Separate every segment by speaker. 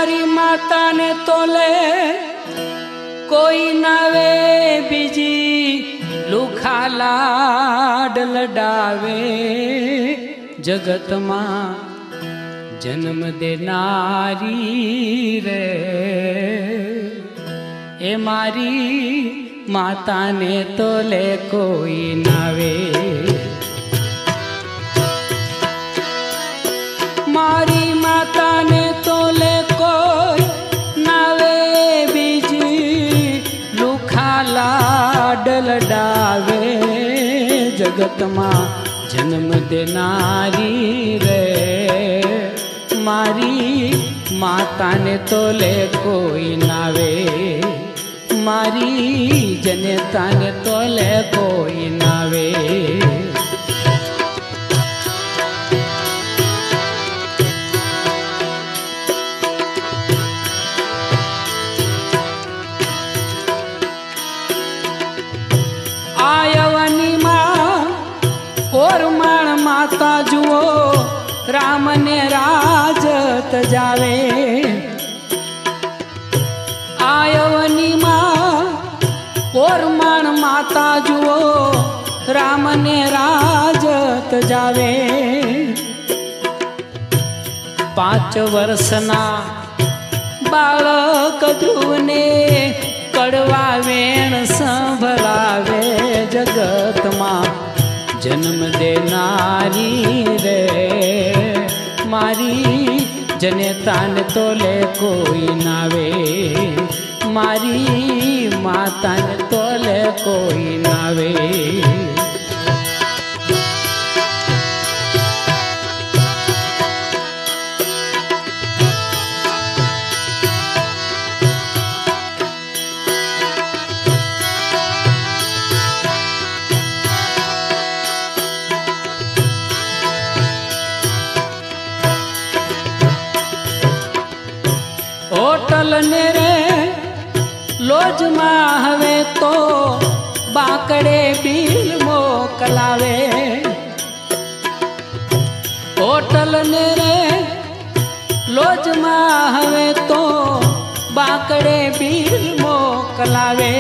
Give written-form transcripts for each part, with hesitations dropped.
Speaker 1: मारी माता ने तोले कोई नावे बीजी लुखा लाड लडावे जगत मां जन्म देनारी रे ए मारी माता ने तोले कोई नावे मारी माता ने तोले कोई नावे बीजी लुखा लाड लडावे जगत मां जन्म देनारी रे मारी माता ने तोले कोई नावे मारी जनता ने तोले कोई नावे आयवनी मां और माण माता जुओ राम ने राजत जावे आयवनी मां और माण माता जुओ राम ने राजत जावे 5 वर्षना बाळक ध्रुवने कड़वा वेण संभळावे जगत मां जन्म देनारी रे मारी जनता ने तोले कोई नावे मारी माता ने तोले कोई नावे होटल ने रे लोज मां हवे तो बाकड़े बिल मोकलावे होटल ने रे लोज मां हवे तो बाकड़े बिल मोकलावे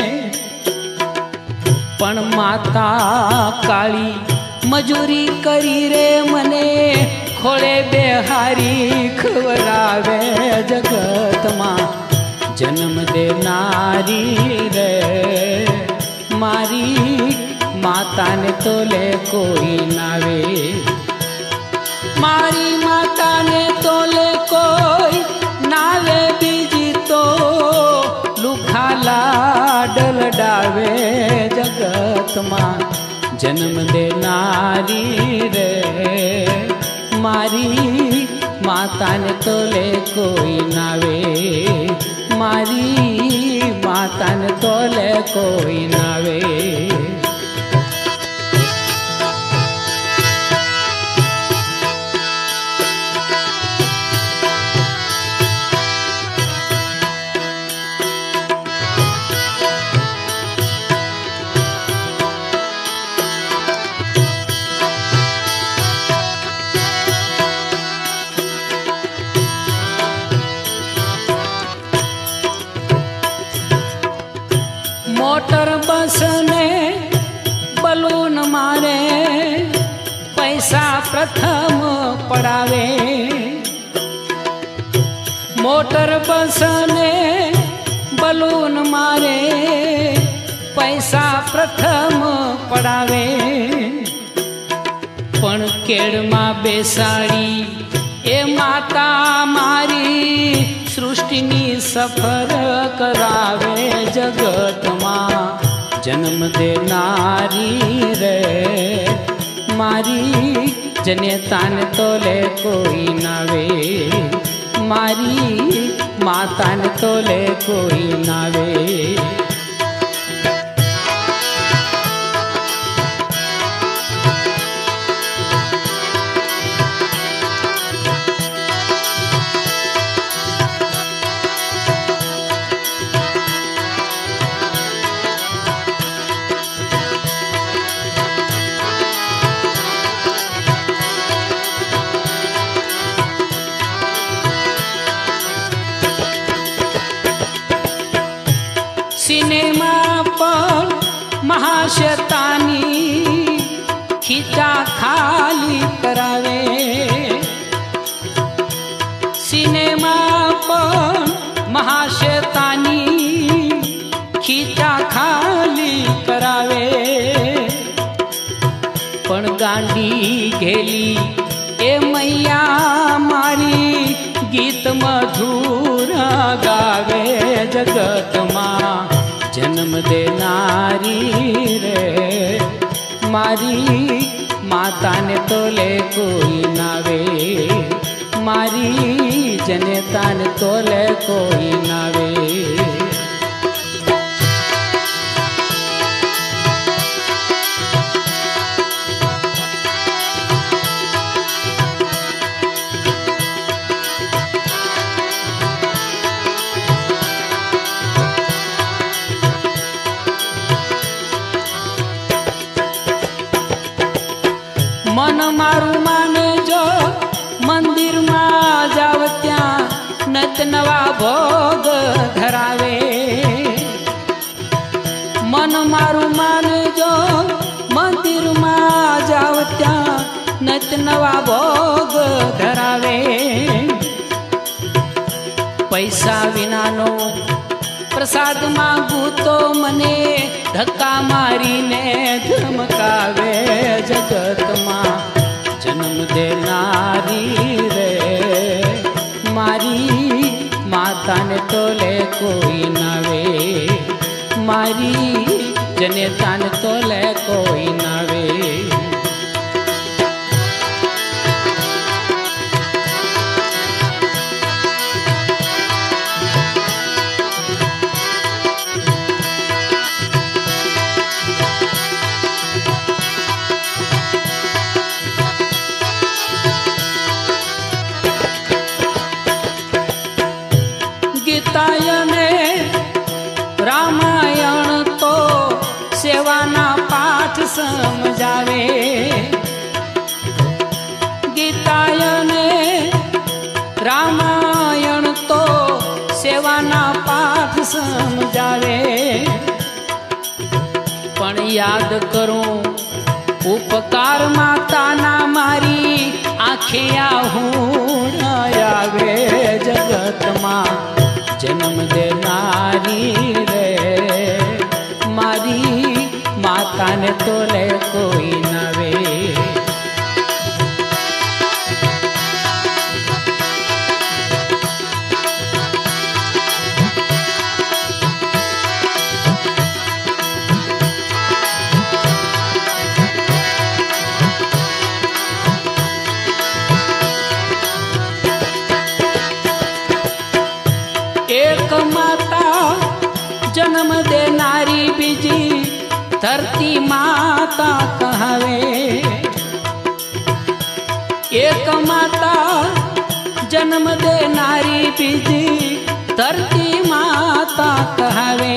Speaker 1: पण माता काली मजूरी करी रे मने खोले बेहारी खवरावे जगत मां जन्म देनारी रे मारी माता ने तोले कोई नावे मारी माता ने तोले कोई नावे बीजी तो लुखा लाड लडावे जगत मां जन्म देनारी रे मारी माता ने तोले कोई नावे मारी माता ने तोले कोई नावे मोटर बस ने बलून मारे पैसा प्रथम पड़ावे मोटर बस ने बलून मारे पैसा प्रथम पड़ावे पण केड़ मां बेसाड़ी ए माता मारी सृष्टिनी सफर करावे जगत मां जन्म देनारी रे मारी जनता ने तोले कोई नावे मारी माता ने तोले कोई नावे महाशैतानी खींचा खाली करावे सिनेमा पण महाशैतानी खींचा खाली करावे पण गांडी घेली ए मैया मारी गीत मधुर गावे जगत मां जन्म देनारी रे मारी माता ने तोले कोई नावे मारी जनता ने तोले कोई नावे मन मारू माने जो मंदिर में जाव त्या नत नवा भोग धरावे मन मारू माने जो मंदिर में जाव त्या नत नवा भोग धरावे पैसा विनानो प्रसाद मांगू तो मने धक्का मारी ने धमकावे जगत मां जन्म देनारी रे मारी माता ने तोले कोई नावे मारी जनता ने तोले कोई नावे रामायण तो सेवाना पाठ समझावे गीतायन रामायण तो सेवाना पाठ समझावे पण याद करूं उपकार माता ना मारी आखे आहूण आवे जगत मां जन्म देनारी रे मारी माता ने तोले कोई नावे एक माता जन्म देनारी बीजी धरती माता कहावे एक माता जन्म देनारी बीजी धरती माता कहावे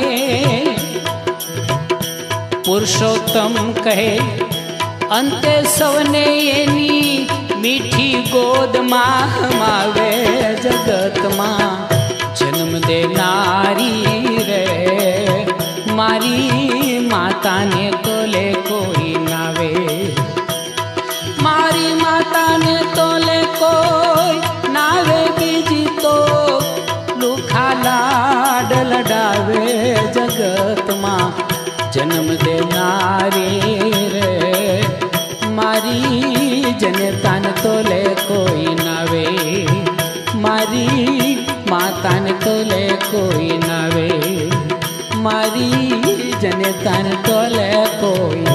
Speaker 1: पुरुषोत्तम कहे अंते सवने एनी मीठी गोद मां हमावे जगत मां जन्म देनारी रे मारी माता ने तोले कोई नावे मारी माता ने तोले कोई नावे बीजी तो लुखा लाड लडावे जगत मां जन्म देनारी रे मारी जनता ने तोले कोई नावे मारी माता ने तोले कोई नावे मारी जनता ने तोले कोई